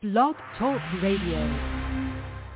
Blog Talk Radio.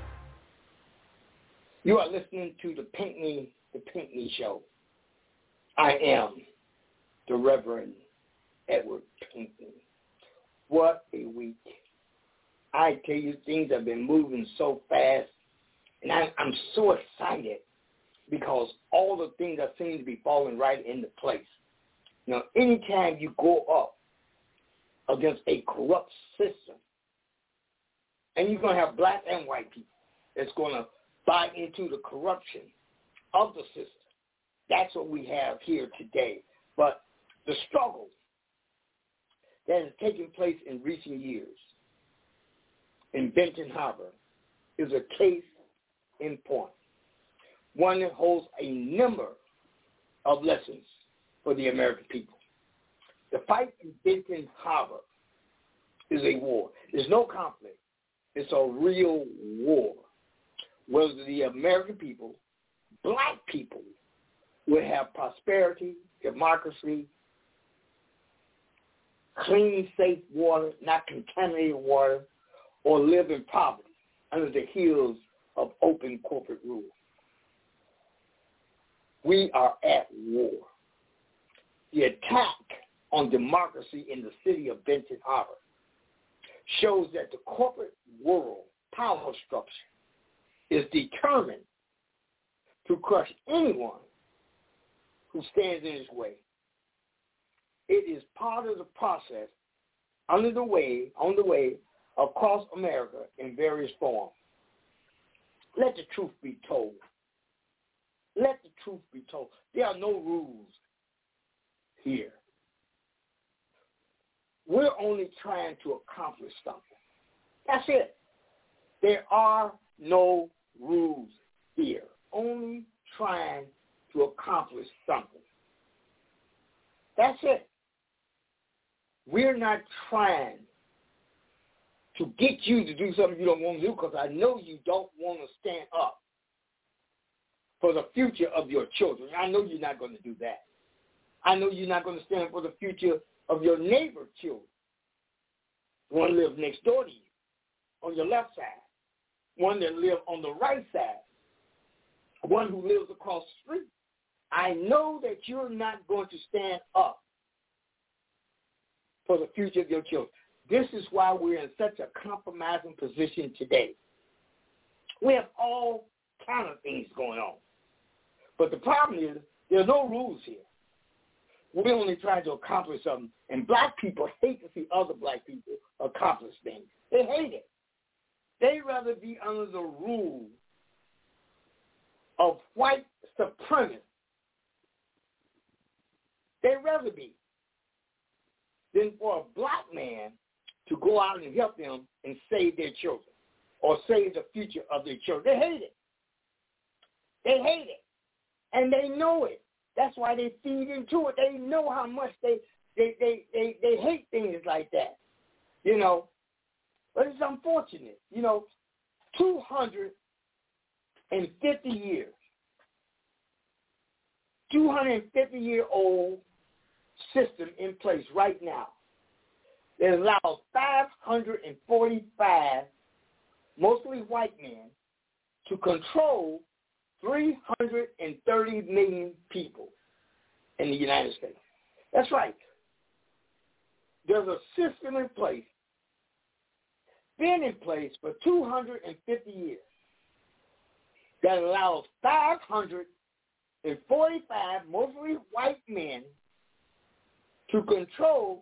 You are listening to the Pinckney Show. I am the Reverend Edward Pinckney. What a week. I tell you, things have been moving so fast, and I'm so excited because all the things that seem to be falling right into place. You know, anytime you go up against a corrupt system, and you're going to have black and white people that's going to buy into the corruption of the system. That's what we have here today. But the struggle that has taken place in recent years in Benton Harbor is a case in point, one that holds a number of lessons for the American people. The fight in Benton Harbor is a war. There's no conflict. It's a real war. Whether the American people, black people, will have prosperity, democracy, clean, safe water, not contaminated water, or live in poverty under the heels of open corporate rule. We are at war. The attack on democracy in the city of Benton Harbor shows that the corporate world power structure is determined to crush anyone who stands in its way. It is part of the process on the way across America in various forms. Let the truth be told. Let the truth be told. There are no rules here. We're only trying to accomplish something. That's it. There are no rules here. Only trying to accomplish something. That's it. We're not trying to get you to do something you don't want to do, because I know you don't want to stand up for the future of your children. I know you're not going to do that. I know you're not going to stand for the future of your neighbor's children. One lives next door to you, on your left side. One that lives on the right side. One who lives across the street. I know that you're not going to stand up for the future of your children. This is why we're in such a compromising position today. We have all kind of things going on. But the problem is there are no rules here. We're only trying to accomplish something. And black people hate to see other black people accomplish things. They hate it. They'd rather be under the rule of white supremacists. They'd rather be than for a black man to go out and help them and save their children or save the future of their children. They hate it. They hate it. And they know it. That's why they feed into it. They know how much they hate things like that, you know. But it's unfortunate, you know. 250 years, 250-year-old system in place right now that allows 545 mostly white men to control 330 million people in the United States. That's right. There's a system in place, been in place for 250 years, that allows 545 mostly white men to control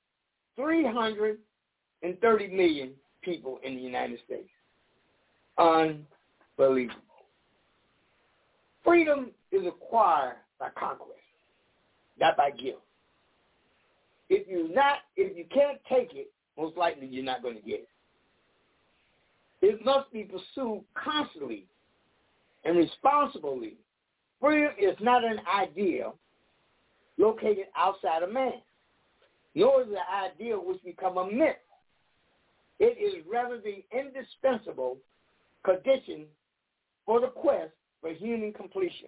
330 million people in the United States. Unbelievable. Freedom is acquired by conquest, not by gift. If you can't take it, most likely you're not going to get it. It must be pursued constantly and responsibly. Freedom is not an ideal located outside of man, nor is it an ideal which become a myth. It is rather the indispensable condition for the quest for human completion.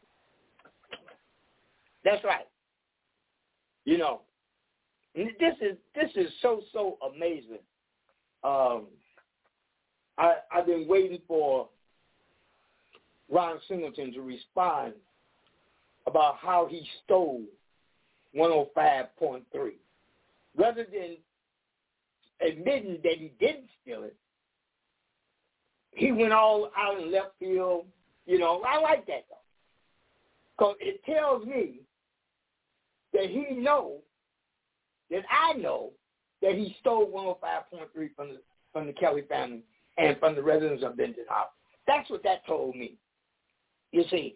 That's right. You know, this is so amazing I've been waiting for Ron Singleton to respond about how he stole 105.3. Rather than admitting that he didn't steal it, he went all out in left field. You know, I like that, though, because it tells me that he knows, that I know, that he stole 105.3 from the Kelly family and from the residents of Benton Harbor. That's what that told me. You see,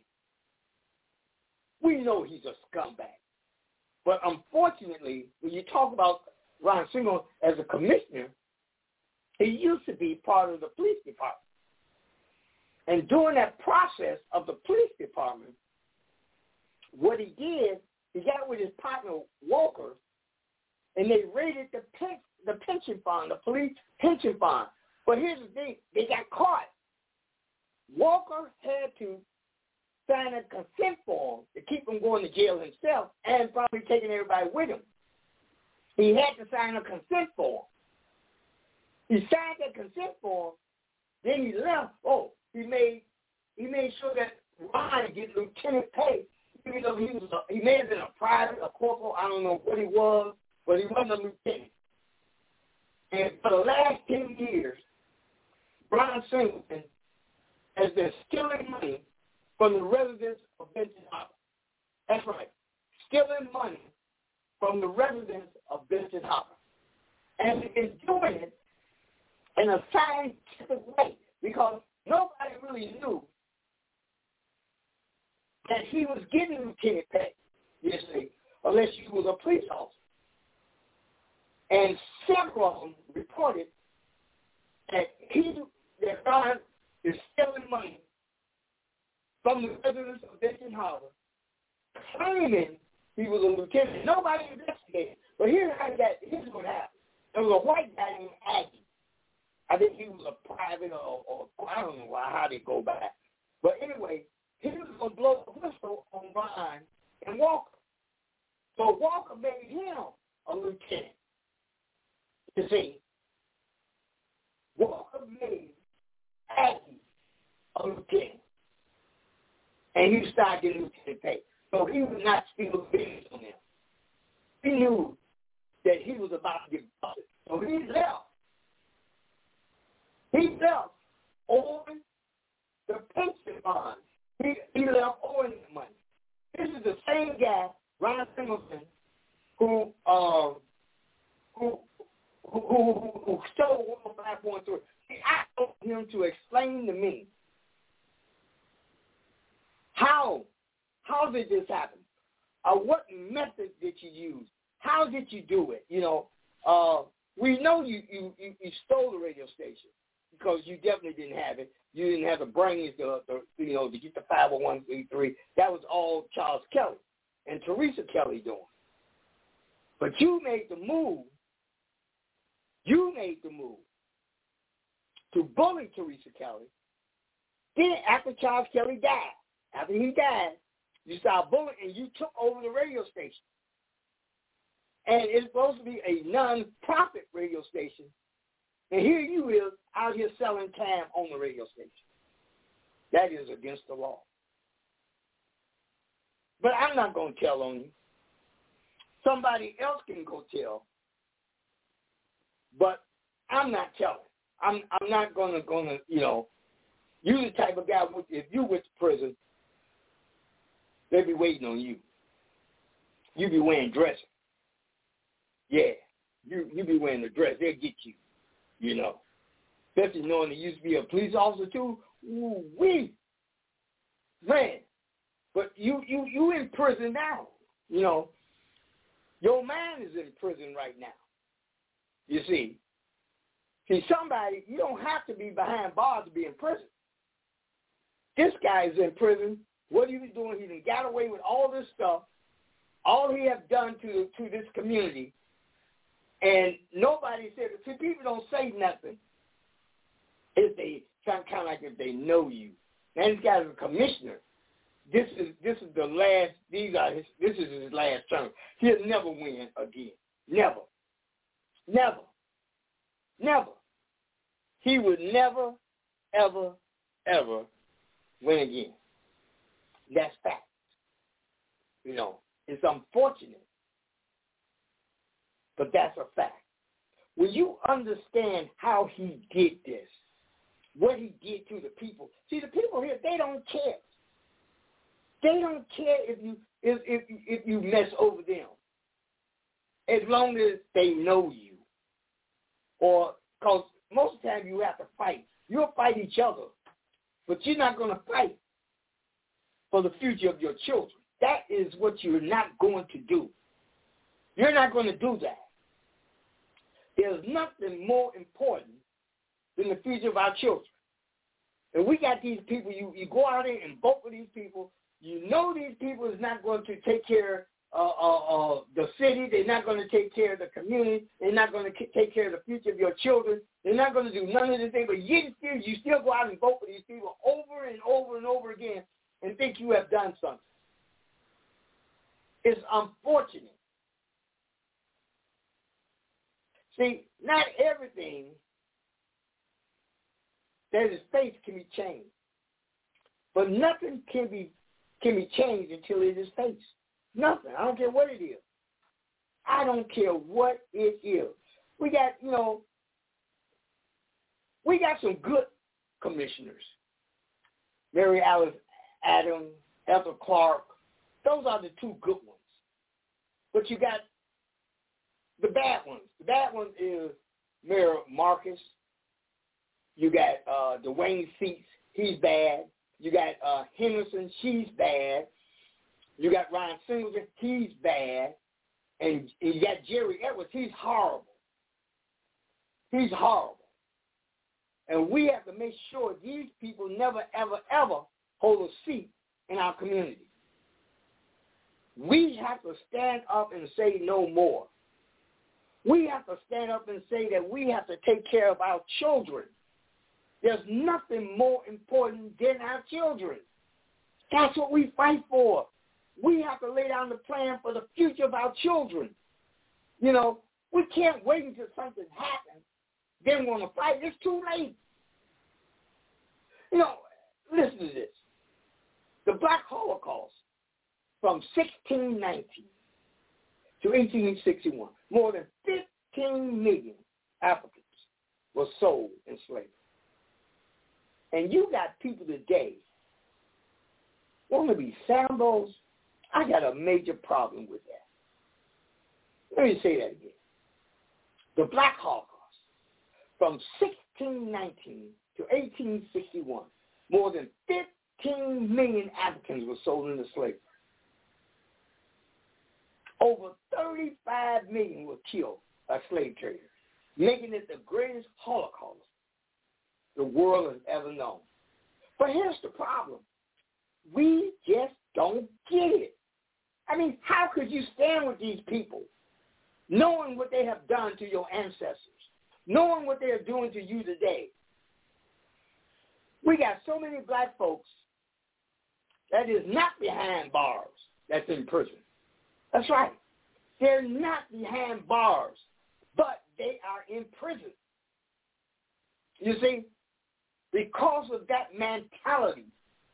we know he's a scumbag. But unfortunately, when you talk about Ron Singleton as a commissioner, he used to be part of the police department. And during that process of the police department, what he did, he got with his partner Walker, and they raided the pension fund, the police pension fund. But here's the thing, they got caught. Walker had to sign a consent form to keep him going to jail himself and probably taking everybody with him. He had to sign a consent form. He signed that consent form, then he left. He made sure that Ron get lieutenant pay. Even though he may have been a private, a corporal, I don't know what he was, but he wasn't a lieutenant. And for the last 10 years, Ron Singleton has been stealing money from the residents of Benton Harbor. That's right, stealing money from the residents of Benton Harbor. And he's been doing it in a scientific way because nobody really knew that he was getting lieutenant pay, you see, unless he was a police officer. And several of them reported that Ron is stealing money from the residents of Benton Harbor, claiming he was a lieutenant. Nobody investigated. But here's what happened. There was a white guy named Aggie. I think he was a private or I don't know how they go back. But anyway, he was going to blow the whistle on Ron and Walker. So Walker made him a lieutenant. You see, Walker made Aggie a lieutenant. And he started getting lieutenant pay. So he would not steal business from him. He knew that he was about to get busted. So he left. He left owing the pension fund. He left owing the money. This is the same guy, Ron Singleton, who stole 105.3. I asked him to explain to me how did this happen? What method did you use? How did you do it? You know, we know you stole the radio station because you definitely didn't have it. You didn't have the brains to get the 501c3. That was all Charles Kelly and Teresa Kelly doing. But you made the move. You made the move to bully Teresa Kelly. Then after Charles Kelly died, after he died, you started bullying and you took over the radio station. And it's supposed to be a non-profit radio station. And here you is out here selling time on the radio station. That is against the law. But I'm not going to tell on you. Somebody else can go tell. But I'm not telling. I'm not going to, you the type of guy, if you went to prison, they'd be waiting on you. You be wearing dressing. Yeah, you be wearing the dress. They'll get you, Especially knowing that you used to be a police officer too. Ooh-wee. Man, but you in prison now. Your man is in prison right now. You see, somebody, you don't have to be behind bars to be in prison. This guy is in prison. What he was doing, he done got away with all this stuff. All he have done to this community, and nobody said. See, people don't say nothing if they kind of like if they know you. Now this guy's a commissioner. This is the last. This is his last term. He'll never win again. Never. he would never, ever, ever win again. That's fact. You know, it's unfortunate, but that's a fact. When you understand how he did this, what he did to the people. See, the people here, they don't care. They don't care if you mess over them, as long as they know you. Or, because most of the time you have to fight. You'll fight each other, but you're not going to fight for the future of your children. That is what you're not going to do. You're not going to do that. There's nothing more important than the future of our children. And we got these people, you go out there and vote for these people. You know these people is not going to take care of the city. They're not going to take care of the community. They're not going to take care of the future of your children. They're not going to do none of this thing. But you still go out and vote for these people over and over and over again and think you have done something. It's unfortunate. See, not everything that is faced can be changed. But nothing can be changed until it is faced. Nothing. I don't care what it is. I don't care what it is. We got some good commissioners. Mary Alice Adams, Ethel Clark. Those are the two good ones. But you got the bad ones. The bad one is Mayor Marcus. You got Dwayne Seats. He's bad. You got Henderson. She's bad. You got Ryan Singleton. He's bad. And you got Jerry Edwards. He's horrible. He's horrible. And we have to make sure these people never, ever, ever hold a seat in our community. We have to stand up and say no more. We have to stand up and say that we have to take care of our children. There's nothing more important than our children. That's what we fight for. We have to lay down the plan for the future of our children. You know, we can't wait until something happens, then want to fight. It's too late. You know, listen to this. The Black Holocaust from 1619 to 1861, more than 15 million Africans were sold in slavery. And you got people today want to be Sambos. I got a major problem with that. Let me say that again. The Black Holocaust from 1619 to 1861, more than 15 million Africans were sold into slavery. Over 35 million were killed by slave traders, making it the greatest Holocaust the world has ever known. But here's the problem. We just don't get it. I mean, how could you stand with these people, knowing what they have done to your ancestors, knowing what they are doing to you today? We got so many black folks that is not behind bars that's in prison. That's right. They're not behind bars, but they are in prison. You see, because of that mentality,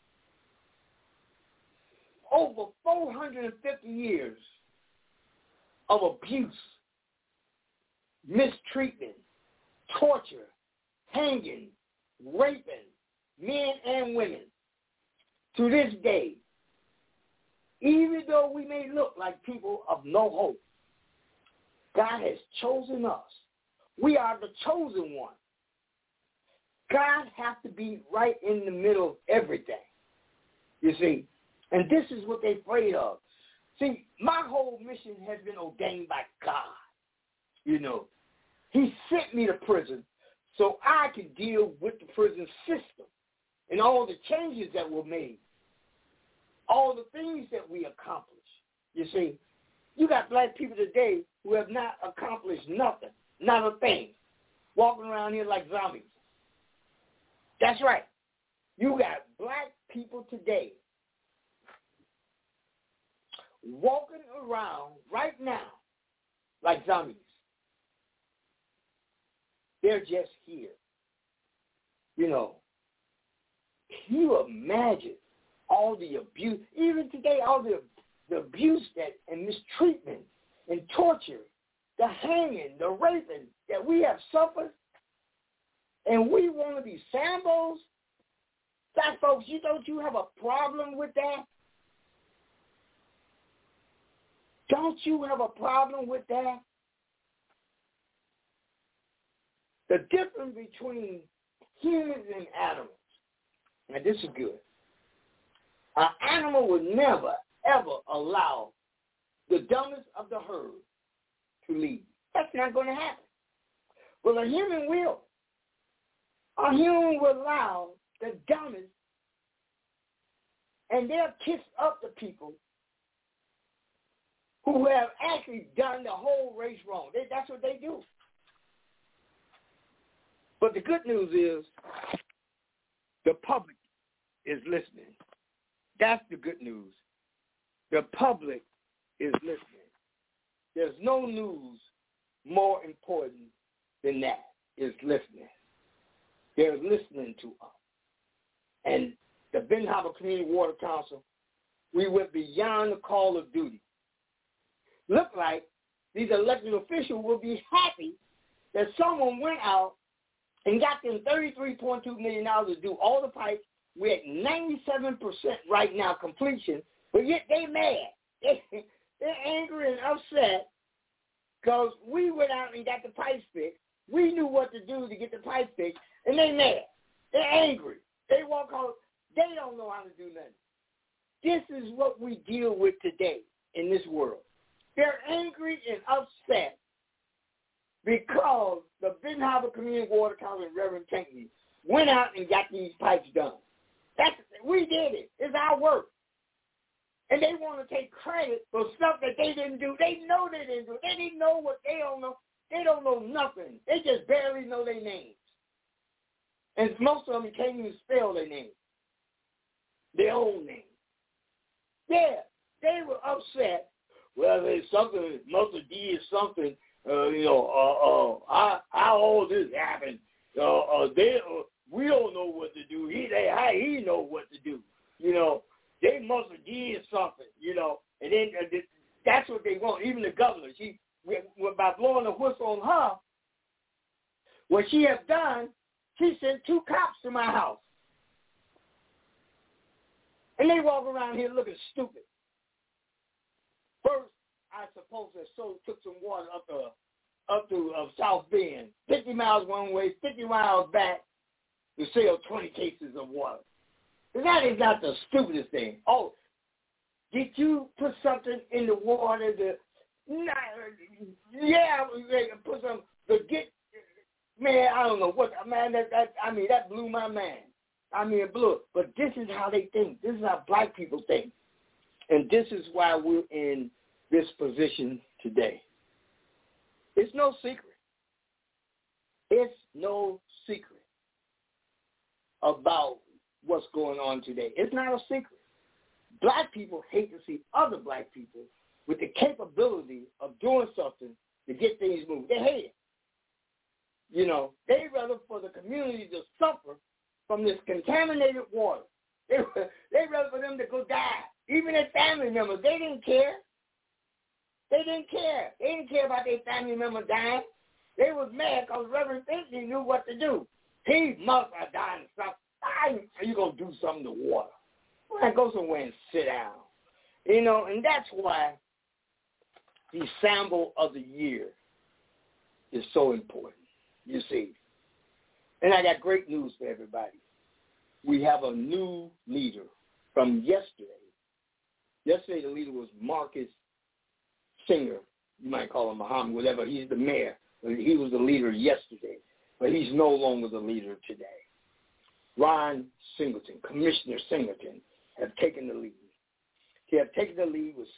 over 450 years of abuse, mistreatment, torture, hanging, raping, men and women. To this day, even though we may look like people of no hope, God has chosen us. We are the chosen one. God has to be right in the middle of everything, you see. And this is what they're afraid of. See, my whole mission has been ordained by God, you know. He sent me to prison so I could deal with the prison system and all the changes that were made, all the things that we accomplished. You see, you got black people today who have not accomplished nothing, not a thing, walking around here like zombies. That's right. You got black people today walking around right now like zombies. They're just here. You know, can you imagine all the abuse, even today, all the abuse that and mistreatment and torture, the hanging, the raping that we have suffered, and we want to be Sambos? Black folks, don't you have a problem with that? Don't you have a problem with that? The difference between humans and animals, now this is good. An animal would never, ever allow the dumbest of the herd to lead. That's not going to happen. Well, a human will. A human will allow the dumbest, and they'll kiss up the people who have actually done the whole race wrong. That's what they do. But the good news is the public is listening. That's the good news. The public is listening. There's no news more important than that, is listening. They're listening to us. And the Ben Harbor Community Water Council, we went beyond the call of duty. Look like these elected officials will be happy that someone went out and got them $33.2 million to do all the pipes. We're at 97% right now completion, but yet they mad. They're angry and upset because we went out and got the pipes fixed. We knew what to do to get the pipes fixed, and they mad. They're angry. They walk out. They don't know how to do nothing. This is what we deal with today in this world. They're angry and upset because the Ben Harbor Community Water Council and Reverend Pinckney went out and got these pipes done. We did it. It's our work. And they want to take credit for stuff that they didn't do. They know they didn't do. They didn't know what they don't know. They don't know nothing. They just barely know their names. And most of them can't even spell their names. Their own name. Yeah, they were upset. Well, there's something, Mother D is something, how all this happened. We don't know what to do. He know what to do. They must have did something, and then that's what they want. Even the governor, by blowing the whistle on her, what she has done, she sent 2 cops to my house. And they walk around here looking stupid. First, I suppose they took some water up to South Bend, 50 miles one way, 50 miles back, to sell 20 cases of water. That is not the stupidest thing. Oh, did you put something in the water to, put some, to get, man, I don't know what, man, that blew my mind. It blew it. But this is how they think. This is how black people think. And this is why we're in this position today. It's no secret. It's no secret about what's going on today. It's not a secret. Black people hate to see other black people with the capability of doing something to get things moved. They hate it. They'd rather for the community to suffer from this contaminated water. They'd rather for them to go die. Even their family members, they didn't care. They didn't care. They didn't care about their family member dying. They was mad because Reverend Pinckney knew what to do. He must have died and stuff. How are you going to do something to water? Well, go somewhere and sit down. And that's why the Sambo of the Year is so important, you see. And I got great news for everybody. We have a new leader from yesterday. Yesterday the leader was Marcus Singer. You might call him Muhammad, whatever. He's the mayor. He was the leader yesterday, but he's no longer the leader today. Ron Singleton, Commissioner Singleton, have taken the lead. He have taken the lead with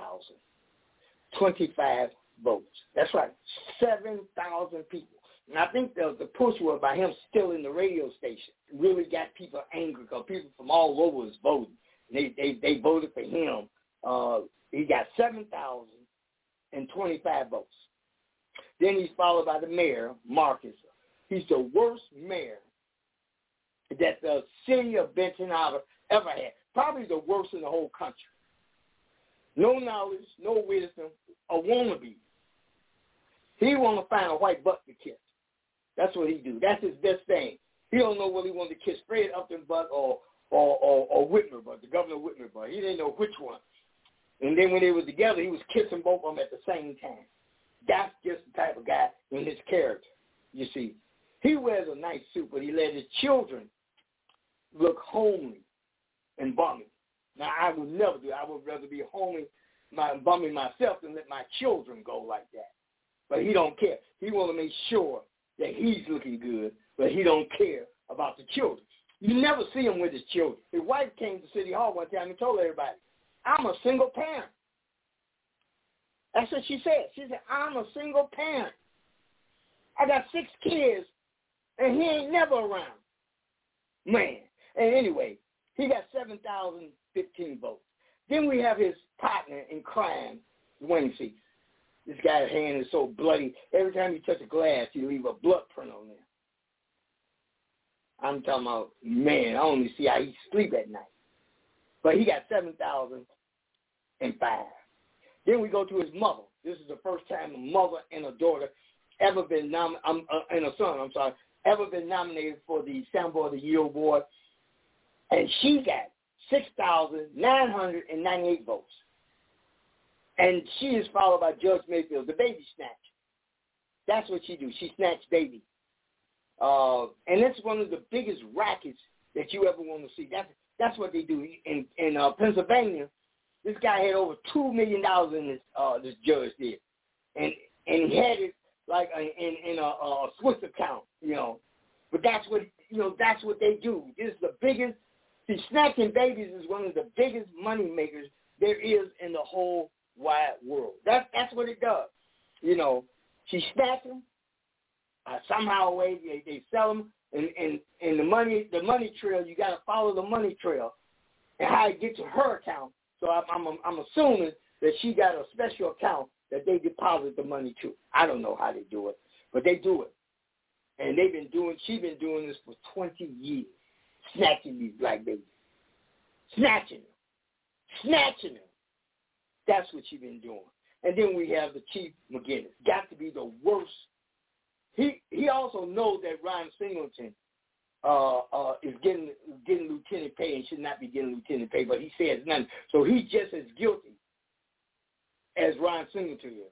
7,025 votes. That's right, 7,000 people. And I think the push was by him still in the radio station really got people angry because people from all over was voting. They voted for him. He got 7,025 votes. Then he's followed by the mayor, Marcus. He's the worst mayor that the city of Benton Harbor ever had. Probably the worst in the whole country. No knowledge, no wisdom, a wannabe. He want to find a white butt to kiss. That's what he do. That's his best thing. He don't know whether he wanted to kiss Fred Upton butt or Whitmer butt, the governor Whitmer butt. He didn't know which one. And then when they were together, he was kissing both of them at the same time. That's just the type of guy in his character, you see. He wears a nice suit, but he let his children look homely and bummy. Now, I would never do it. I would rather be homely, bummy myself than let my children go like that. But he don't care. He want to make sure that he's looking good, but he don't care about the children. You never see him with his children. His wife came to City Hall one time and told everybody, I'm a single parent. That's what she said. She said, I'm a single parent. I got 6 kids, and he ain't never around. Man. And anyway, he got 7,015 votes. Then we have his partner in crime, Dwayne Cease. This guy's hand is so bloody. Every time you touch a glass, you leave a blood print on there. I'm talking about, man, I only see how he sleep at night. But he got 7,005. Then we go to his mother. This is the first time a mother and a daughter ever been and a son, ever been nominated for the Soundboard of the Year award. And she got 6,998 votes. And she is followed by Judge Mayfield, the baby snatcher. That's what she do. She snatched baby. And that's one of the biggest rackets that you ever want to see. That's what they do. In Pennsylvania, this guy had over $2 million in this judge did. And he had it like in a Swiss account, you know. But that's what they do. This is the biggest. See, snatching babies is one of the biggest money makers there is in the whole wide world. That's what it does. You know, she snatch them. Somehow way they sell them, and the money trail, you got to follow the money trail and how it gets to her account. So I'm assuming that she got a special account that they deposit the money to. I don't know how they do it, but they do it, and she's been doing this for 20 years, snatching these black babies, snatching them. That's what she's been doing. And then we have the Chief McGinnis, got to be the worst. He also knows that Ron Singleton is getting lieutenant pay and should not be getting lieutenant pay, but he says nothing. So he's just as guilty as Ron Singleton is.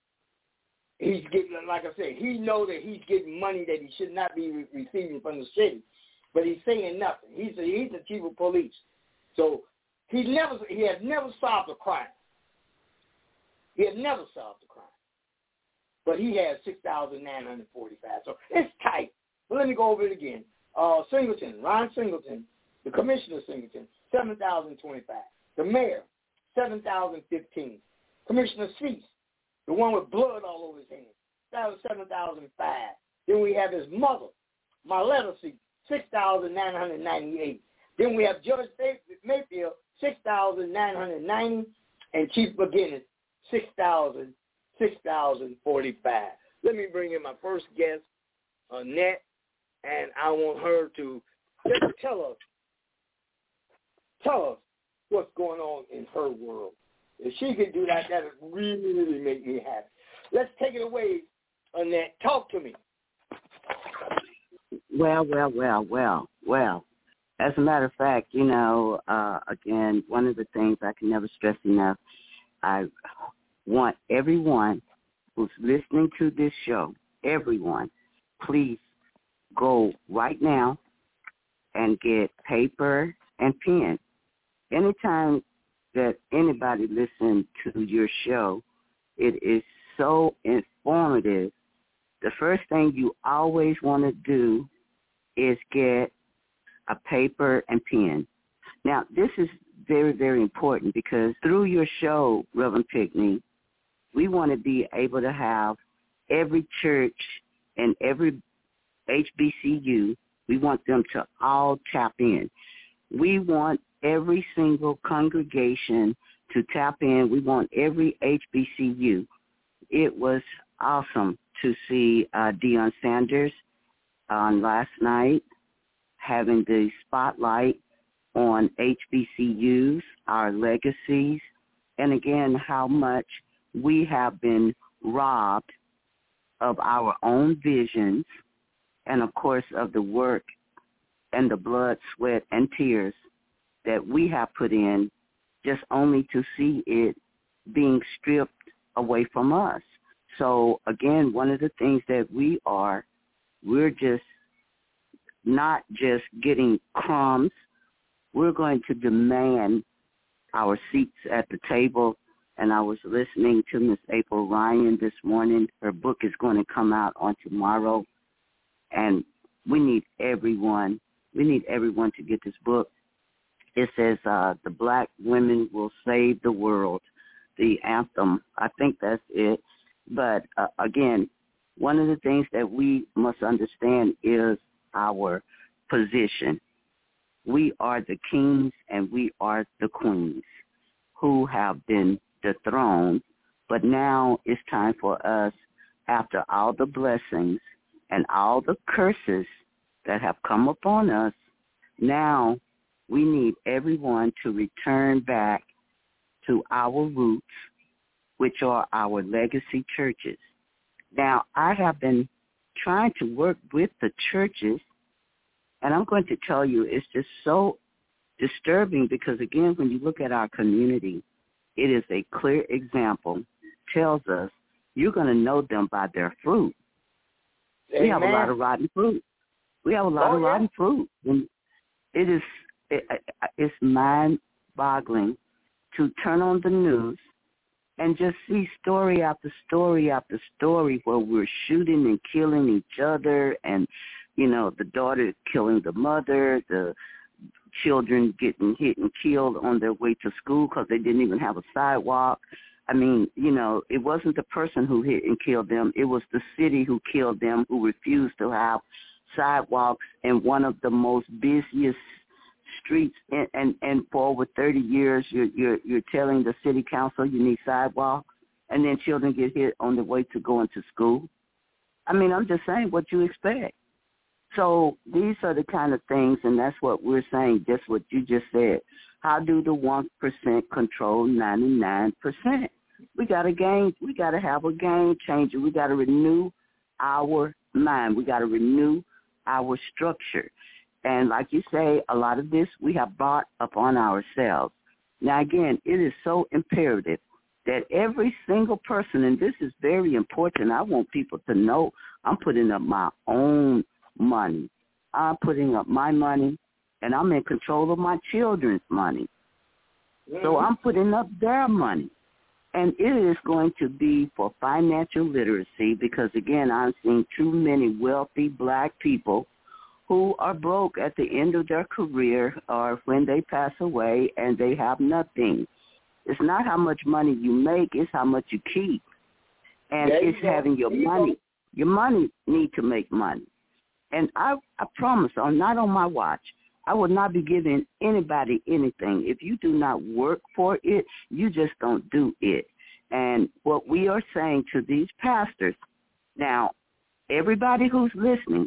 He's getting, like I said, he knows that he's getting money that he should not be receiving from the city, but he's saying nothing. He's the chief of police, so he has never solved a crime. He has never solved a crime. But he has 6,945. So it's tight. But let me go over it again. Singleton, Ron Singleton, the Commissioner Singleton, 7,025. The mayor, 7,015. Commissioner Cease, the one with blood all over his hands, that was 7,005. Then we have his mother, Marletta Cease, 6,998. Then we have Judge Mayfield, 6,990, and Chief McGinnis, 6,045. Let me bring in my first guest, Annette, and I want her to just tell us what's going on in her world. If she could do that, that would really make me happy. Let's take it away, Annette. Talk to me. Well. As a matter of fact, again, one of the things I can never stress enough, I want everyone who's listening to this show, everyone, please go right now and get paper and pen. Anytime that anybody listens to your show, it is so informative. The first thing you always want to do is get a paper and pen. Now, this is very, very important because through your show, Reverend Pinckney, we want to be able to have every church and every HBCU, we want them to all tap in. We want every single congregation to tap in. We want every HBCU. It was awesome to see Deion Sanders on last night having the spotlight on HBCUs, our legacies, and again, how much we have been robbed of our own visions and, of course, of the work and the blood, sweat, and tears that we have put in just only to see it being stripped away from us. So, again, one of the things that we're just not just getting crumbs. We're going to demand our seats at the table. And I was listening to Miss April Ryan this morning. Her book is going to come out on tomorrow. And we need everyone to get this book. It says, The Black Women Will Save the World, the anthem. I think that's it. But, again, one of the things that we must understand is our position. We are the kings and we are the queens who have been dethroned. But now it's time for us, after all the blessings and all the curses that have come upon us, now we need everyone to return back to our roots, which are our legacy churches. Now, I have been trying to work with the churches, and I'm going to tell you it's just so disturbing because, again, when you look at our community, it is a clear example, tells us you're going to know them by their fruit. Amen. We have a lot of rotten fruit. Rotten fruit. And it's mind-boggling to turn on the news and just see story after story after story where we're shooting and killing each other and, you know, the daughter killing the mother, the children getting hit and killed on their way to school because they didn't even have a sidewalk. I mean, you know, it wasn't the person who hit and killed them. It was the city who killed them, who refused to have sidewalks in one of the most busiest streets, and for over 30 years, you're telling the city council you need sidewalks, and then children get hit on the way to going to school. I mean, I'm just saying what you expect. So these are the kind of things, and that's what we're saying, just what you just said. How do the 1% control 99%? We got to have a game changer. We got to renew our mind. We got to renew our structure. And like you say, a lot of this we have brought upon ourselves. Now, again, it is so imperative that every single person, and this is very important, I want people to know I'm putting up my own money. I'm putting up my money, and I'm in control of my children's money. So I'm putting up their money. And it is going to be for financial literacy because, again, I'm seeing too many wealthy black people who are broke at the end of their career or when they pass away and they have nothing. It's not how much money you make, it's how much you keep. And it's having your money. Your money need to make money. And I promise, not on my watch, I will not be giving anybody anything. If you do not work for it, you just don't do it. And what we are saying to these pastors, now, everybody who's listening,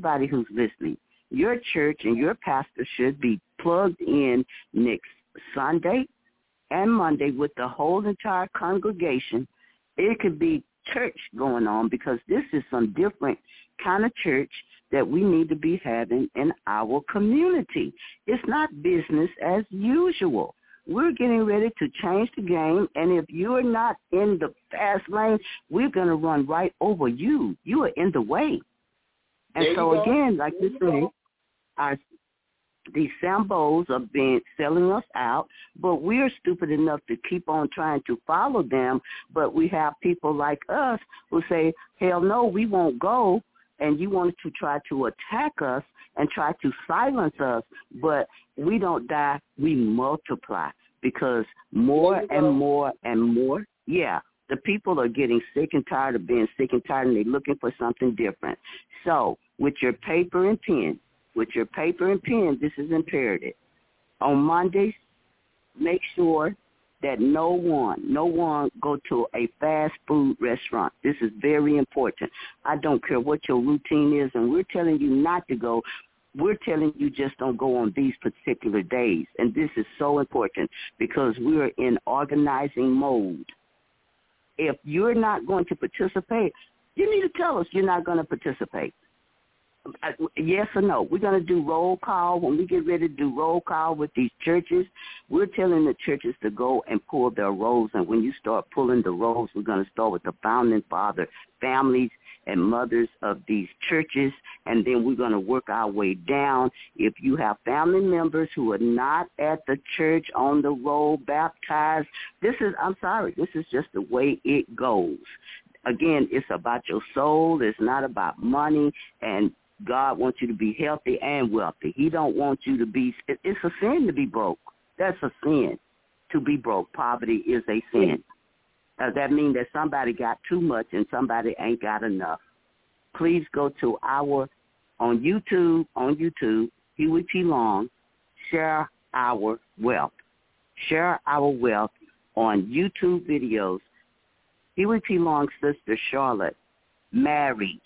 your church and your pastor should be plugged in next Sunday and Monday with the whole entire congregation. It could be church going on because this is some different kind of church that we need to be having in our community. It's not business as usual. We're getting ready to change the game, and if you're not in the fast lane, we're going to run right over you. You are in the way. And so, again, like you say, these Sambos are selling us out, but we're stupid enough to keep on trying to follow them, but we have people like us who say, hell no, we won't go, and you wanted to try to attack us and try to silence us, but we don't die, we multiply because more and more and more, the people are getting sick and tired of being sick and tired, and they're looking for something different. So with your paper and pen, this is imperative. On Mondays, make sure that no one go to a fast food restaurant. This is very important. I don't care what your routine is, and we're telling you not to go. we're telling you just don't go on these particular days. And this is so important because we're in organizing mode. If you're not going to participate, you need to tell us you're not going to participate. Yes or no? We're going to do roll call. When we get ready to do roll call with these churches, we're telling the churches to go and pull their rolls. And when you start pulling the rolls, we're going to start with the founding father families and mothers of these churches, and then we're going to work our way down. If you have family members who are not at the church on the roll baptized, this is just the way it goes. Again, it's about your soul. It's not about money, and God wants you to be healthy and wealthy. He don't want you to be, it's a sin to be broke. That's a sin to be broke. Poverty is a sin. That means that somebody got too much and somebody ain't got enough. Please go to on YouTube, Huey P. Long, Share Our Wealth. Share Our Wealth on YouTube videos. Huey P. Long's sister, Charlotte, married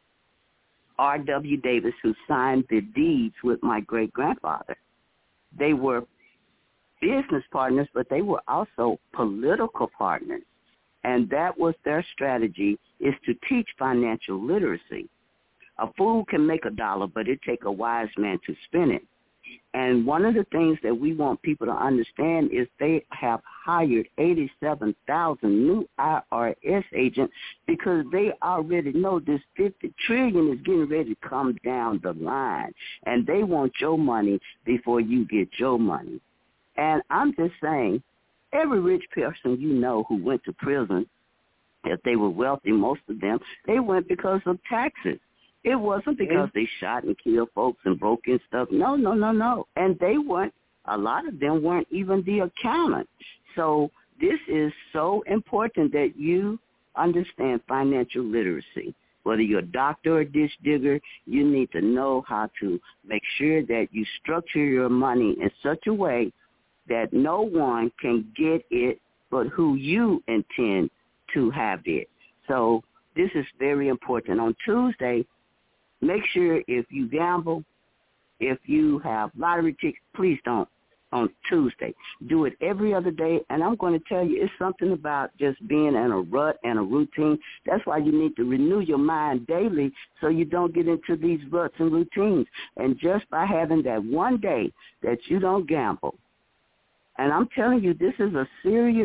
R.W. Davis, who signed the deeds with my great-grandfather. They were business partners, but they were also political partners. And that was their strategy, is to teach financial literacy. A fool can make $1, but it takes a wise man to spend it. And one of the things that we want people to understand is they have hired 87,000 new IRS agents because they already know this $50 trillion is getting ready to come down the line. And they want your money before you get your money. And I'm just saying, every rich person you know who went to prison, if they were wealthy, most of them, they went because of taxes. It wasn't because they shot and killed folks and broke in stuff. No. And a lot of them weren't even the accountant. So this is so important that you understand financial literacy. Whether you're a doctor or a ditch digger, you need to know how to make sure that you structure your money in such a way that no one can get it but who you intend to have it. So this is very important. On Tuesday, make sure if you gamble, if you have lottery tickets, please don't on Tuesday. Do it every other day. And I'm going to tell you, it's something about just being in a rut and a routine. That's why you need to renew your mind daily so you don't get into these ruts and routines. And just by having that one day that you don't gamble, and I'm telling you, this is a serious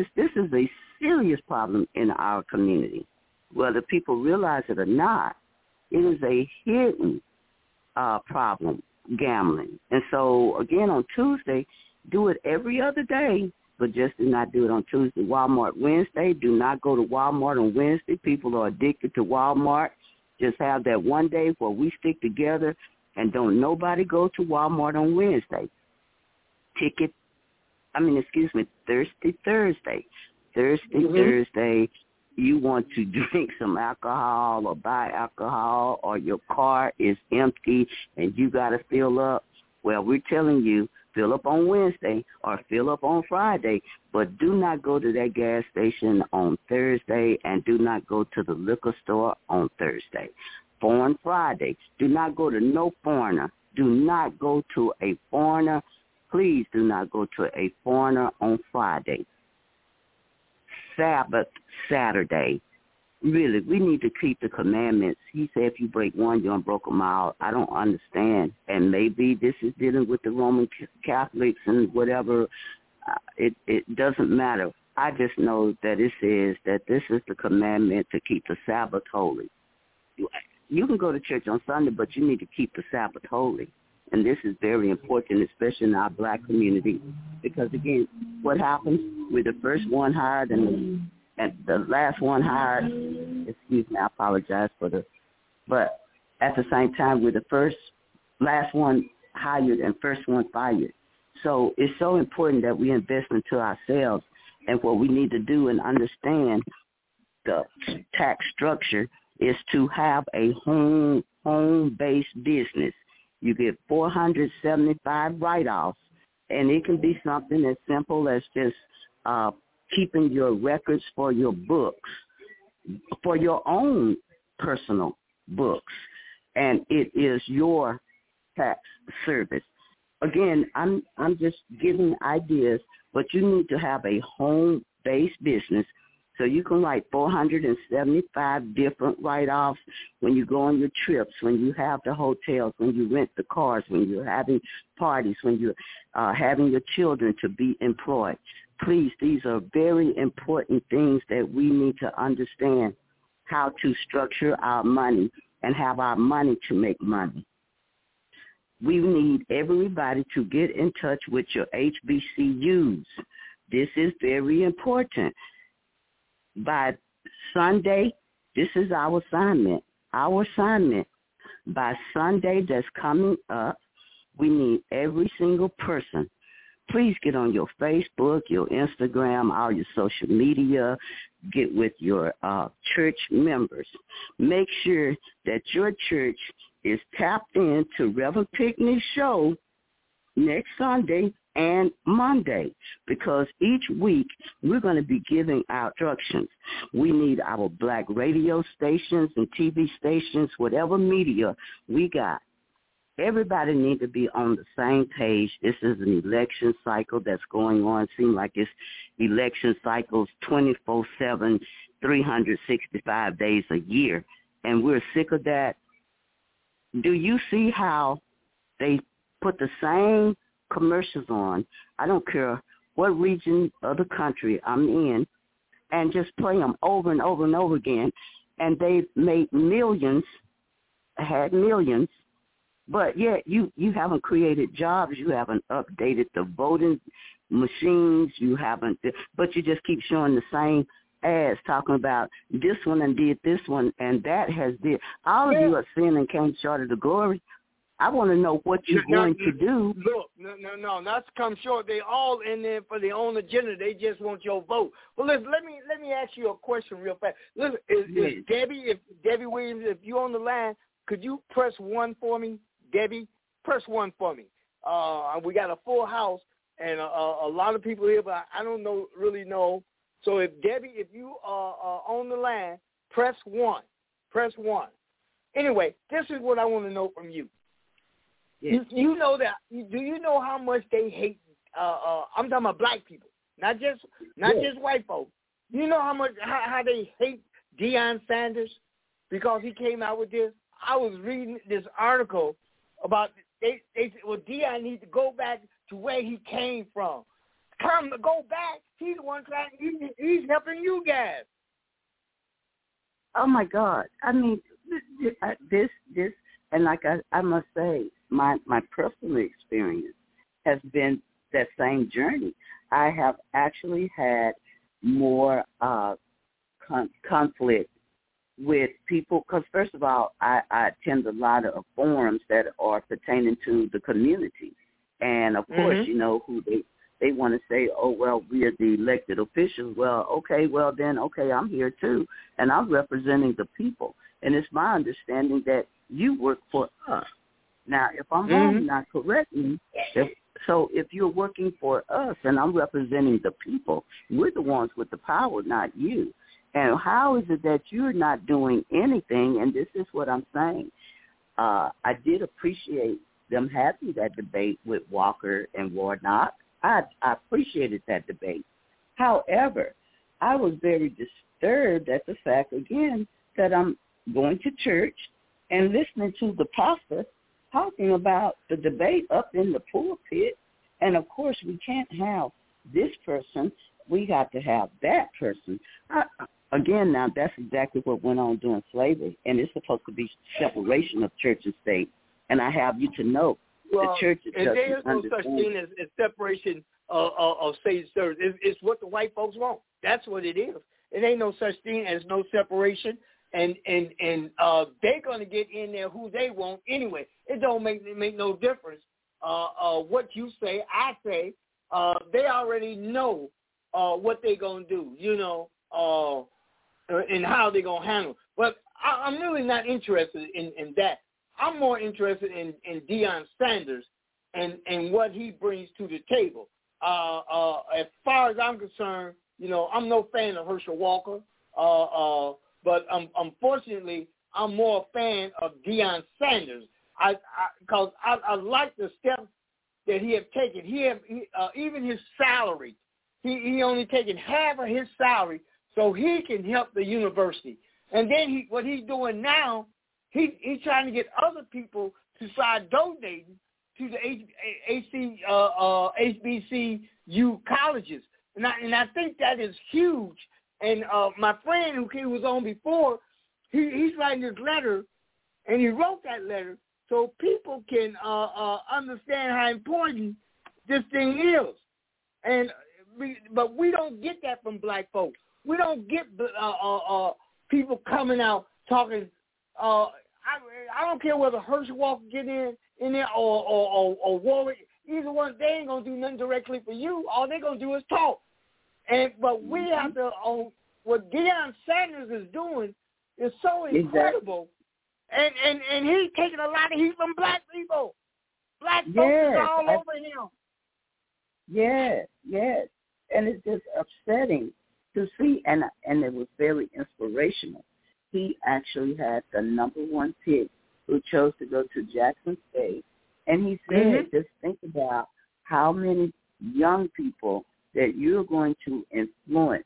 problem in our community. Whether people realize it or not, it is a hidden problem, gambling. And so, again, on Tuesday, do it every other day, but just do not do it on Tuesday. Walmart Wednesday, do not go to Walmart on Wednesday. People are addicted to Walmart. Just have that one day where we stick together, and don't nobody go to Walmart on Wednesday. Thursday. Thursday, you want to drink some alcohol or buy alcohol, or your car is empty and you got to fill up. Well, we're telling you, fill up on Wednesday or fill up on Friday, but do not go to that gas station on Thursday, and do not go to the liquor store on Thursday. Foreign Friday, do not go to no foreigner. Do not go to a foreigner. Please do not go to a foreigner on Friday. Sabbath, Saturday. Really, we need to keep the commandments. He said if you break one, you done broke them all. I don't understand. And maybe this is dealing with the Roman Catholics and whatever. It doesn't matter. I just know that it says that this is the commandment to keep the Sabbath holy. You can go to church on Sunday, but you need to keep the Sabbath holy. And this is very important, especially in our black community, because, again, what happens? We're the first one hired and the last one hired. Excuse me, I apologize but at the same time, we're the last one hired and first one fired. So it's so important that we invest into ourselves, and what we need to do and understand the tax structure is to have a home-based business. You get 475 write-offs, and it can be something as simple as just keeping your records for your books, for your own personal books, and it is your tax service. Again, I'm just giving ideas, but you need to have a home-based business so you can write 475 different write-offs when you go on your trips, when you have the hotels, when you rent the cars, when you're having parties, when you're having your children to be employed. Please, these are very important things that we need to understand how to structure our money and have our money to make money. We need everybody to get in touch with your HBCUs. This is very important. By Sunday, this is our assignment. Our assignment, by Sunday that's coming up, we need every single person. Please get on your Facebook, your Instagram, all your social media. Get with your church members. Make sure that your church is tapped into Reverend Pinckney's show next Sunday and Monday, because each week we're going to be giving out instructions. We need our black radio stations and TV stations, whatever media we got. Everybody needs to be on the same page. This is an election cycle that's going on. It seems like it's election cycles 24/7, 365 days a year, and we're sick of that. Do you see how they put the same commercials on? I don't care what region of the country I'm in, and just play them over and over and over again, and they've made millions, had millions, but yet you haven't created jobs, you haven't updated the voting machines, you haven't, but you just keep showing the same ads talking about this one and did this one and that has did. All of you are sin and came short of the glory. I want to know what you're going to do. Look, no, not to come short. They all in there for their own agenda. They just want your vote. Well, listen, let me ask you a question real fast. Listen, is Debbie Williams, if you're on the line, could you press 1 for me? Debbie, press 1 for me. We got a full house and a lot of people here, but I don't really know. So if Debbie, if you are on the line, press 1. Press 1. Anyway, this is what I want to know from you. Yes. You know that? Do you know how much they hate? I'm talking about black people, not just white folks. You know how they hate Deion Sanders because he came out with this. I was reading this article about they said, well, Deion needs to go back to where he came from. Go back. He's the one trying. He's helping you guys. Oh my God! I mean, this, and like I must say, my personal experience has been that same journey. I have actually had more conflict with people because, first of all, I attend a lot of forums that are pertaining to the community, and of course, you know who they want to say, oh, well, we are the elected officials. Well, okay, I'm here too, and I'm representing the people. And it's my understanding that you work for us. Now, if I'm wrong, not correct me. If you're working for us and I'm representing the people, we're the ones with the power, not you. And how is it that you're not doing anything? And this is what I'm saying. I did appreciate them having that debate with Walker and Warnock. I appreciated that debate. However, I was very disturbed at the fact, again, that I'm going to church and listening to the pastor talking about the debate up in the pulpit. And, of course, we can't have this person. We got to have that person. Again, now, that's exactly what went on during slavery, and it's supposed to be separation of church and state. And I have you to know the church is and there is no such thing as separation of state and service. It's what the white folks want. That's what it is. It ain't no such thing as no separation. And they're going to get in there who they want anyway. It don't make no difference what you say, I say. They already know what they're going to do, you know, and how they're going to handle it. But I'm really not interested in that. I'm more interested in Deion Sanders and what he brings to the table. As far as I'm concerned, you know, I'm no fan of Herschel Walker. But unfortunately, I'm more a fan of Deion Sanders. Because I like the steps that he have taken. Even his salary, he only taken half of his salary so he can help the university. And then what he's doing now, he's trying to get other people to start donating to the HBCU colleges. And I think that is huge. And my friend who was on before, he's writing this letter, and he wrote that letter so people can understand how important this thing is. But we don't get that from black folks. We don't get people coming out talking. I don't care whether Herschel Walker get in there or Warwick. Either one, they ain't gonna do nothing directly for you. All they're gonna do is talk. But we have to. What Deion Sanders is doing is so incredible, and he's taking a lot of heat from black people. Black folks is all over him. Yes, and it's just upsetting to see, and it was very inspirational. He actually had the number one pick who chose to go to Jackson State, and he said, just think about how many young people that you're going to influence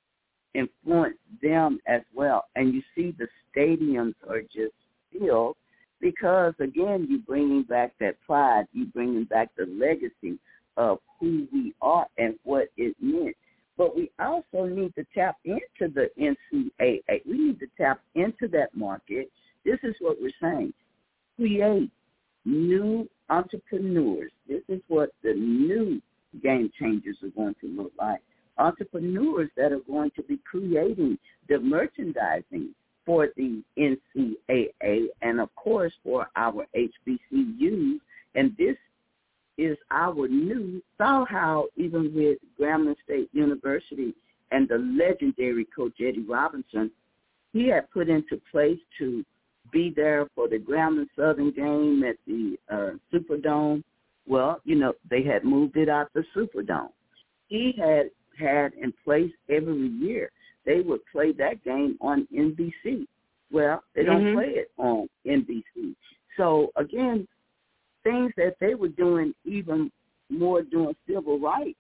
them as well. And you see the stadiums are just filled because, again, you're bringing back that pride. You're bringing back the legacy of who we are and what it meant. But we also need to tap into the NCAA. We need to tap into that market. This is what we're saying. Create new entrepreneurs. This is what the new game changers are going to look like. Entrepreneurs that are going to be creating the merchandising for the NCAA and, of course, for our HBCUs. And this is our new, saw how even with Grambling State University and the legendary Coach Eddie Robinson, he had put into place to be there for the Grambling Southern game at the Superdome. Well, they had moved it out the Superdome. He had in place every year. They would play that game on NBC. Well, they don't play it on NBC. So, again, things that they were doing, even more doing civil rights,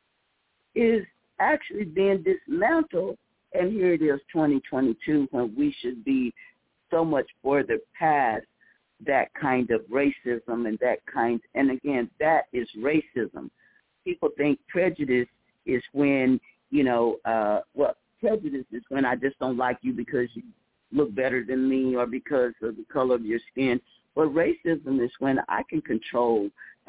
is actually being dismantled. And here it is, 2022, when we should be so much further past that kind of racism and again, that is racism. People think prejudice is when, prejudice is when I just don't like you because you look better than me or because of the color of your skin. But racism is when I can control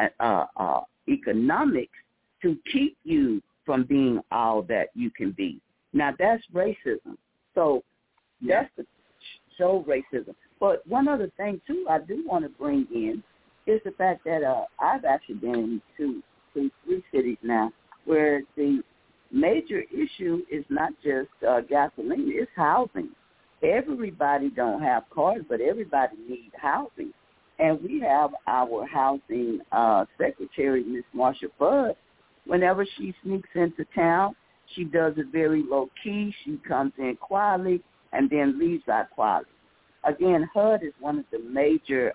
economics to keep you from being all that you can be. Now, that's racism. So that's the show racism. But one other thing, too, I do want to bring in is the fact that I've actually been to 3 cities now where the major issue is not just gasoline, it's housing. Everybody don't have cars, but everybody needs housing. And we have our housing secretary, Miss Marsha Fudd. Whenever she sneaks into town, she does it very low-key. She comes in quietly and then leaves out quietly. Again, HUD is one of the major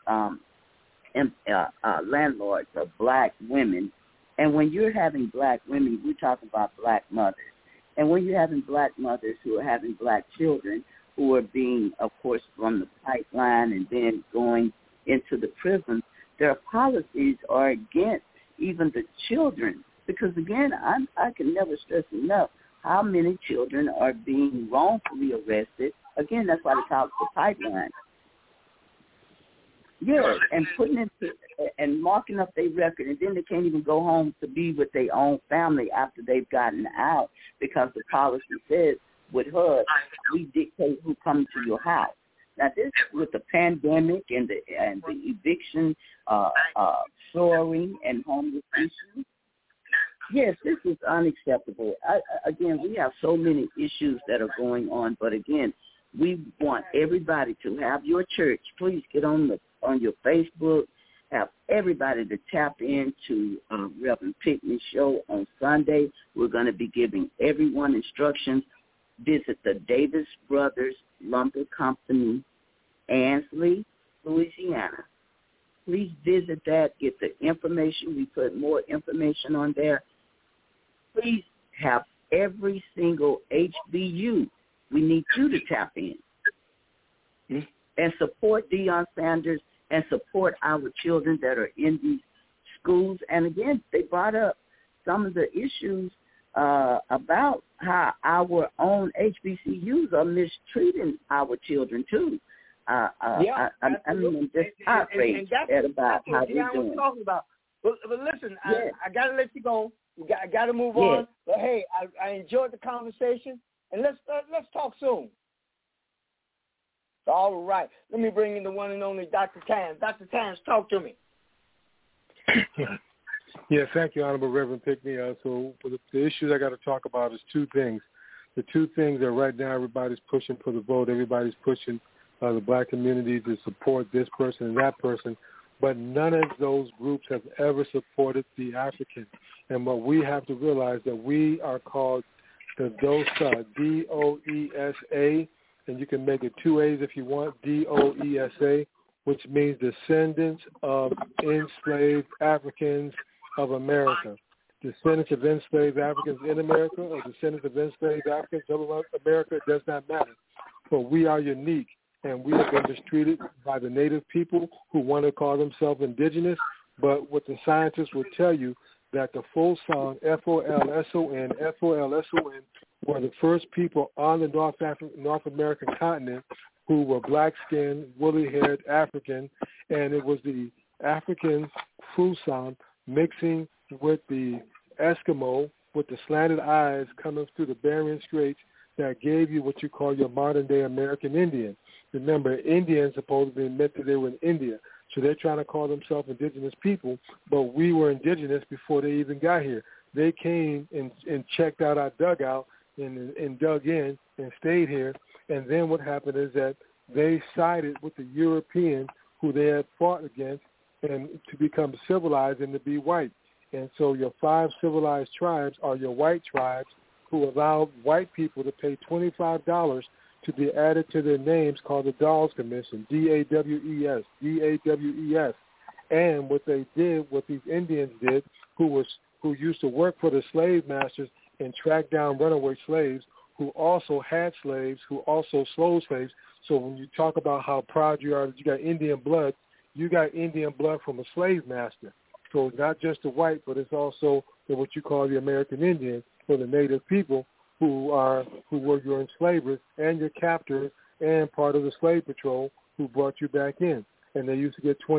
landlords of black women. And when you're having black women, we're talking about black mothers. And when you're having black mothers who are having black children who are being, of course, from the pipeline and then going into the prisons, their policies are against even the children. Because, again, I can never stress enough how many children are being wrongfully arrested. Again, that's why they call it the pipeline. Yeah, and putting into and marking up their record, and then they can't even go home to be with their own family after they've gotten out because the policy says with HUD, we dictate who comes to your house. Now, this with the pandemic and the eviction soaring and homeless issues, yes, this is unacceptable. Again, we have so many issues that are going on, but again, we want everybody to have your church. Please get on your Facebook, have everybody to tap into Reverend Pinkney's show on Sunday. We're going to be giving everyone instructions. Visit the Davis Brothers Lumber Company, Ansley, Louisiana. Please visit that, get the information. We put more information on there. Please have every single HBU. We need you to tap in and support Deion Sanders and support our children that are in these schools. And, again, they brought up some of the issues about how our own HBCUs are mistreating our children, too. I mean, I'm just outraged about how they're doing. Talking about. But listen, yes. I got to let you go. I got to move on. But, hey, I enjoyed the conversation, and let's talk soon. All right. Let me bring in the one and only Dr. Tans. Dr. Tans, talk to me. Yeah, thank you, Honorable Reverend Pickney. So for the issues I got to talk about is two things. The two things are right now everybody's pushing for the vote. Everybody's pushing the black community to support this person and that person. But none of those groups have ever supported the African. And what we have to realize that we are called the DOSA, D-O-E-S-A, and you can make it two A's if you want, D-O-E-S-A, which means descendants of enslaved Africans of America. Descendants of enslaved Africans in America or descendants of enslaved Africans of America, it does not matter. But we are unique, and we have been mistreated by the native people who want to call themselves indigenous. But what the scientists will tell you that the Folsom, F-O-L-S-O-N, F-O-L-S-O-N, were the first people on the North American continent who were black-skinned, woolly-haired African, and it was the African Folsom mixing with the Eskimo with the slanted eyes coming through the Bering Straits that gave you what you call your modern-day American Indian. Remember, Indians supposedly meant that they were in India, so they're trying to call themselves indigenous people, but we were indigenous before they even got here. They came and checked out our dugout and dug in and stayed here, and then what happened is that they sided with the Europeans who they had fought against and to become civilized and to be white. And so your 5 civilized tribes are your white tribes who allowed white people to pay $25 to be added to their names called the Dawes Commission, D-A-W-E-S, D-A-W-E-S. And what they did, what these Indians did, who used to work for the slave masters and track down runaway slaves, who also had slaves, who also sold slaves. So when you talk about how proud you are that you got Indian blood, you got Indian blood from a slave master. So it's not just the white, but it's also what you call the American Indian, or the native people who were your enslavers and your captors and part of the slave patrol who brought you back in. And they used to get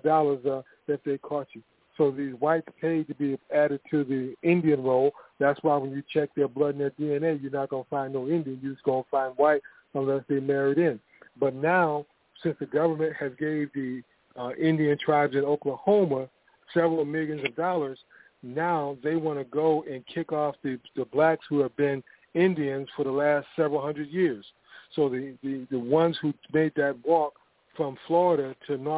$25 if they caught you. So these whites paid to be added to the Indian roll. That's why when you check their blood and their DNA, you're not going to find no Indian. You're just going to find white unless they married in. But now, since the government has gave the Indian tribes in Oklahoma several millions of dollars, now they want to go and kick off the blacks who have been Indians for the last several hundred years. So the ones who made that walk from Florida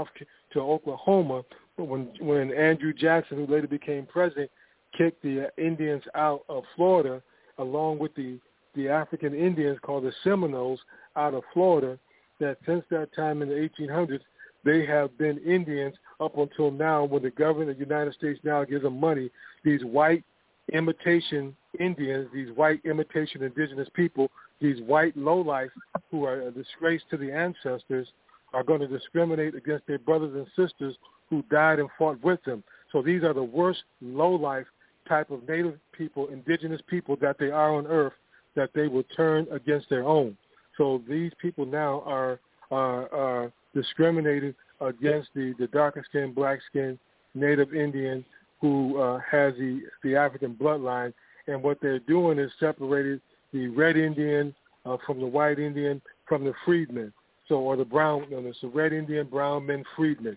to Oklahoma, when Andrew Jackson, who later became president, kicked the Indians out of Florida, along with the African Indians called the Seminoles out of Florida, that since that time in the 1800s, they have been Indians up until now, when the government of the United States now gives them money. These white imitation Indians, these white imitation indigenous people, these white lowlifes who are a disgrace to the ancestors, are going to discriminate against their brothers and sisters who died and fought with them. So these are the worst lowlife type of native people, indigenous people that they are on earth, that they will turn against their own. So these people now are discriminating against the darker-skinned, black-skinned Native Indian who has the African bloodline. And what they're doing is separating the red Indian from the white Indian from the freedmen. So, or the brown, it's the red Indian, brown men, freedmen.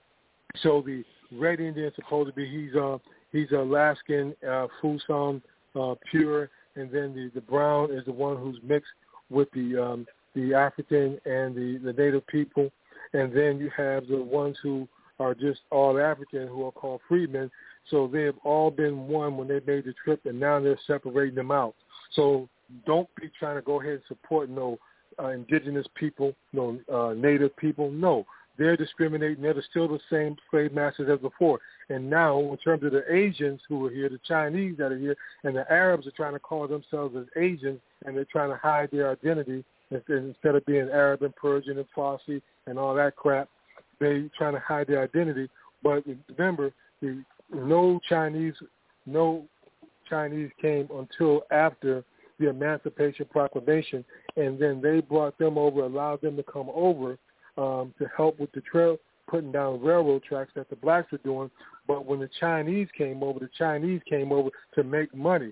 So the red Indian is supposed to be, he's Alaskan, Folsom, pure, and then the brown is the one who's mixed with the African and the native people. And then you have the ones who are just all African who are called freedmen. So they have all been one when they made the trip, and now they're separating them out. So don't be trying to go ahead and support no indigenous people, no native people. No, they're discriminating. They're still the same slave masters as before. And now, in terms of the Asians who are here, the Chinese that are here, and the Arabs are trying to call themselves as Asians, and they're trying to hide their identity instead of being Arab and Persian and Farsi and all that crap. They're trying to hide their identity. But remember, no Chinese came until after the Emancipation Proclamation, and then they brought them over, allowed them to come over to help with the trail, putting down railroad tracks that the blacks were doing. But when the Chinese came over to make money,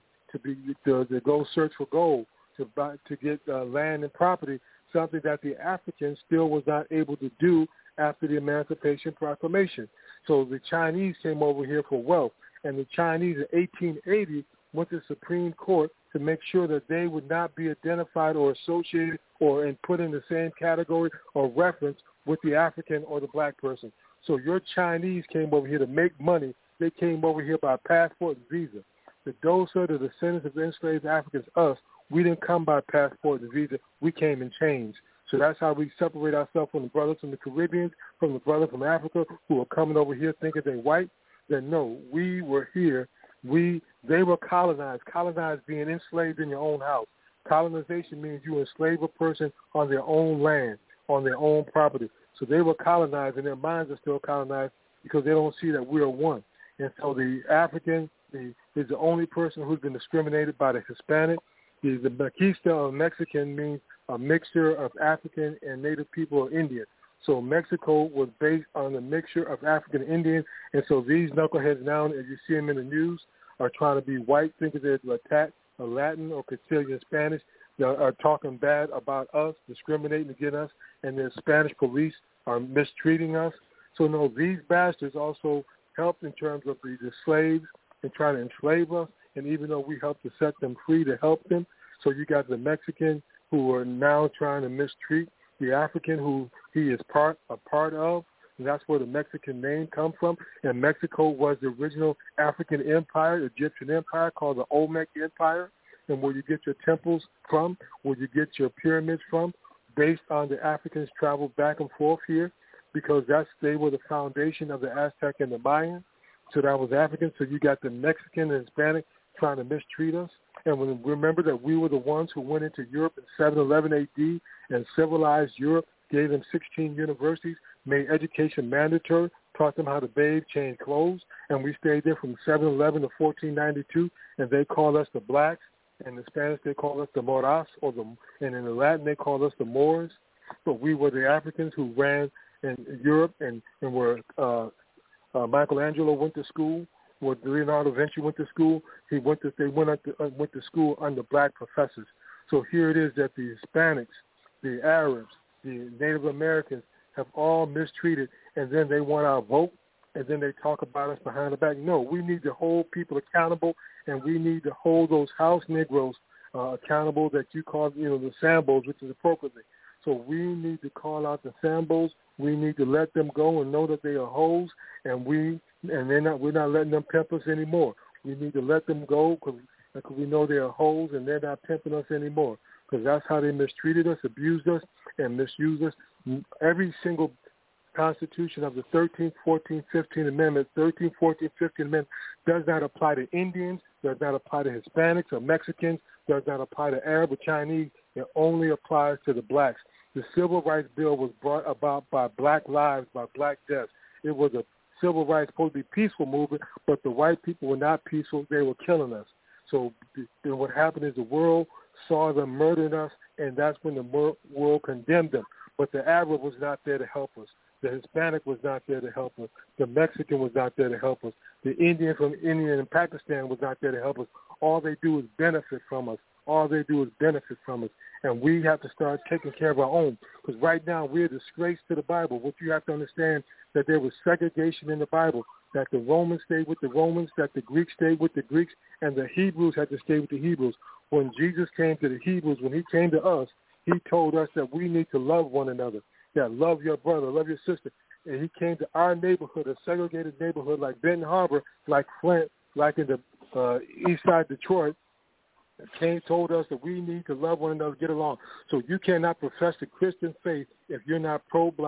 to go search for gold, to get land and property, something that the Africans still was not able to do after the Emancipation Proclamation. So the Chinese came over here for wealth, and the Chinese in 1880 went to the Supreme Court to make sure that they would not be identified or associated and put in the same category or reference with the African or the black person. So your Chinese came over here to make money. They came over here by passport and visa. The Dosa, the descendants of enslaved Africans, us, we didn't come by passport and visa. We came in chains. So that's how we separate ourselves from the brothers from the Caribbean, from the brothers from Africa who are coming over here thinking they're white. Then no, we were here. They were colonized being enslaved in your own house. Colonization means you enslave a person on their own land, on their own property. So they were colonized, and their minds are still colonized because they don't see that we are one. And so the African is the only person who's been discriminated by the Hispanic. The Mestizo of Mexican means a mixture of African and Native people or Indian. So Mexico was based on a mixture of African and Indian, and so these knuckleheads now, as you see them in the news, are trying to be white, thinking they're to attack a Latin or Castilian Spanish. They are talking bad about us, discriminating against us, and the Spanish police are mistreating us. So no, these bastards also helped in terms of the slaves and trying to enslave us, and even though we helped to set them free to help them, so you got the Mexican who are now trying to mistreat the African who he is a part of, and that's where the Mexican name comes from. And Mexico was the original African empire, Egyptian empire, called the Olmec Empire, and where you get your temples from, where you get your pyramids from, based on the Africans traveled back and forth here, because they were the foundation of the Aztec and the Mayan. So that was African. So you got the Mexican and Hispanic trying to mistreat us. And remember that we were the ones who went into Europe in 711 AD and civilized Europe, gave them 16 universities, made education mandatory, taught them how to bathe, change clothes, and we stayed there from 711 to 1492, and they call us the blacks. In the Spanish, they call us the Moras, and in the Latin, they call us the Moors. But we were the Africans who ran in Europe and where Michelangelo went to school, where Leonardo da Vinci went to school. They went to school under black professors. So here it is that the Hispanics, the Arabs, the Native Americans have all mistreated, and then they want our vote, and then they talk about us behind the back. No, we need to hold people accountable, and we need to hold those house Negroes accountable that you call, the Sambos, which is appropriately. So we need to call out the Sambos. We need to let them go and know that they are hoes, and we're not letting them pimp us anymore. We need to let them go because we know they are hoes and they're not pimping us anymore, because that's how they mistreated us, abused us, and misused us. Every single Constitution of the 13th, 14th, 15th Amendment, 13th, 14th, 15th Amendment does not apply to Indians, does not apply to Hispanics or Mexicans, does not apply to Arab or Chinese. It only applies to the blacks. The Civil Rights Bill was brought about by black lives, by black deaths. It was a civil rights supposed to be peaceful movement, but the white people were not peaceful. They were killing us. So what happened is the world saw them murdering us, and that's when the world condemned them. But the Arab was not there to help us. The Hispanic was not there to help us. The Mexican was not there to help us. The Indian from India and Pakistan was not there to help us. All they do is benefit from us. And we have to start taking care of our own. Because right now we're a disgrace to the Bible. What you have to understand, that there was segregation in the Bible, that the Romans stayed with the Romans, that the Greeks stayed with the Greeks, and the Hebrews had to stay with the Hebrews. When Jesus came to the Hebrews, when he came to us, he told us that we need to love one another, that love your brother, love your sister. And he came to our neighborhood, a segregated neighborhood like Benton Harbor, like Flint, like in the east side Detroit, told us that we need to love one another, get along. So you cannot profess the Christian faith if you're not pro-black,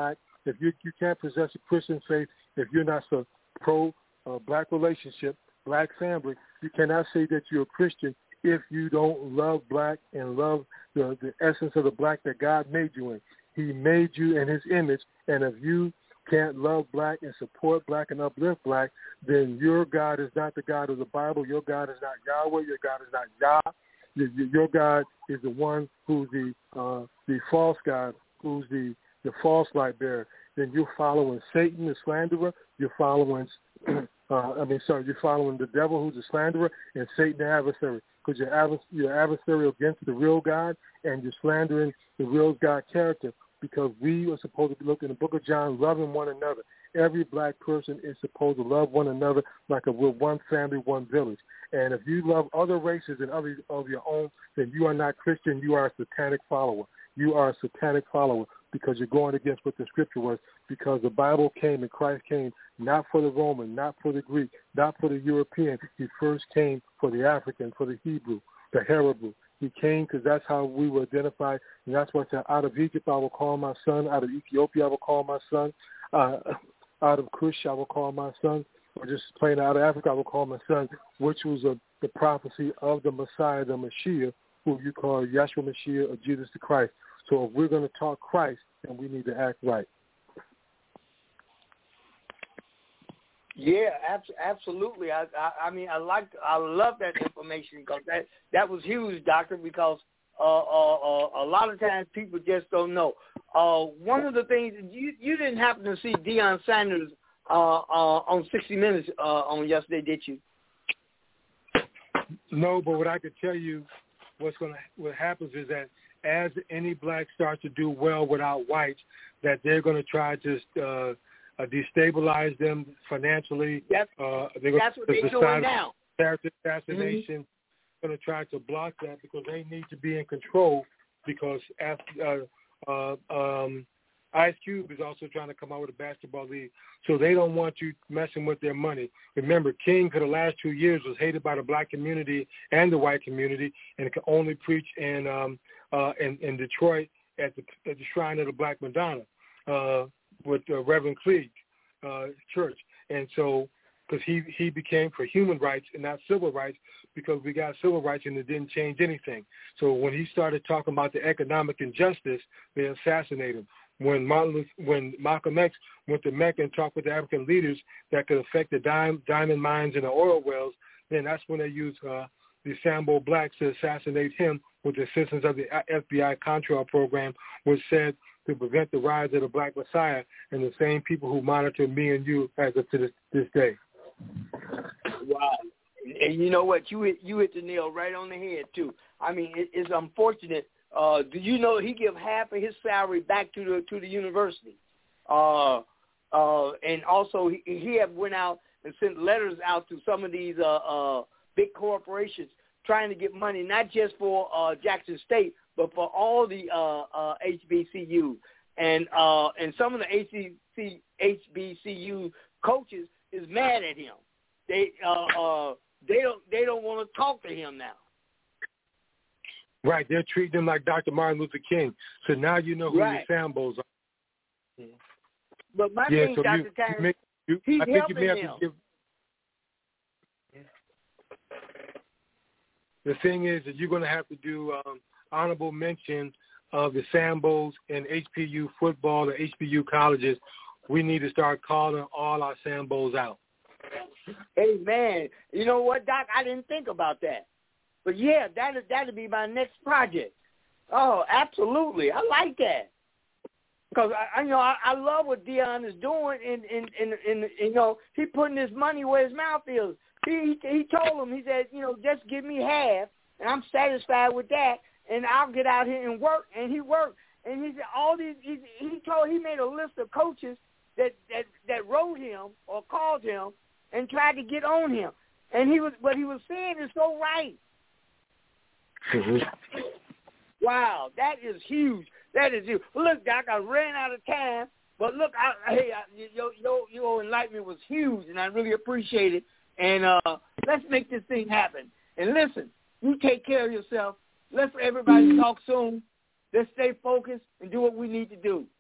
If you can't possess a Christian faith, if you're not so pro black relationship, black family, you cannot say that you're a Christian if you don't love black and love the essence of the black that God made you in. He made you in his image, and if you can't love black and support black and uplift black, then your God is not the God of the Bible. Your God is not Yahweh. Your God is not Yah. Your God is the one who's the false God, who's the false light bearer. Then you're following Satan, the slanderer. You're following, you're following the devil, who's the slanderer, and Satan, the adversary. Because you're adversary against the real God, and you're slandering the real God character. Because we are supposed to be looking in the book of John, loving one another. Every black person is supposed to love one another like we're one family, one village. And if you love other races and others of your own, then you are not Christian. You are a satanic follower. You are a satanic follower because you're going against what the scripture was. Because the Bible came and Christ came not for the Roman, not for the Greek, not for the European. He first came for the African, for the Hebrew, the Hebrew. He came because that's how we were identified, and that's why I said, out of Egypt I will call my son, out of Ethiopia I will call my son, out of Cush I will call my son, or just plain out of Africa I will call my son, which was the prophecy of the Messiah, the Mashiach, who you call Yeshua Mashiach or Jesus the Christ. So if we're going to talk Christ, then we need to act right. Yeah, absolutely. I love that information because that was huge, Doctor. Because a lot of times people just don't know. One of the things you didn't happen to see Deion Sanders on 60 Minutes on yesterday, did you? No, but what I could tell you, what happens is that as any black starts to do well without whites, that they're going to try to destabilize them financially. That's what they're doing now. Character assassination. Going to try to block that because they need to be in control. Because Ice Cube is also trying to come out with a basketball league, so they don't want you messing with their money. Remember, King for the last 2 years was hated by the black community and the white community, and could only preach in Detroit at the Shrine of the Black Madonna. With Reverend Cleage Church. And so, because he became for human rights and not civil rights, because we got civil rights and it didn't change anything. So when he started talking about the economic injustice, they assassinated him. When Malcolm X went to Mecca and talked with the African leaders that could affect the diamond mines and the oil wells, then that's when they used the Sambo Blacks to assassinate him with the assistance of the FBI Contrail program, which said to prevent the rise of the Black Messiah, and the same people who monitor me and you as of to this day. Wow. And you know what? You hit the nail right on the head, too. I mean, it's unfortunate. Do you know he give half of his salary back to the university? And also, he have went out and sent letters out to some of these big corporations trying to get money, not just for Jackson State, but for all the HBCU, and some of the HBCU coaches is mad at him. They don't want to talk to him now. Right, they're treating him like Dr. Martin Luther King. So now you know who your Sambos are. But my thing, Dr. Terrence, he's helping him. The thing is that you're going to have to do honorable mention of the Sambos and HBU football and HBU colleges. We need to start calling all our Sambos out. Hey, man, you know what, Doc? I didn't think about that. But, yeah, that'll be my next project. Oh, absolutely. I like that. Because, I love what Deion is doing, and he putting his money where his mouth is. He told him, he said, just give me half, and I'm satisfied with that, and I'll get out here and work. And he worked. And he said he made a list of coaches that wrote him or called him and tried to get on him. And what he was saying is so right. Mm-hmm. Wow, that is huge. That is huge. Well, look, Doc, I ran out of time, but look, your enlightenment was huge, and I really appreciate it. And let's make this thing happen. And listen, you take care of yourself. Let's everybody talk soon. Let's stay focused and do what we need to do.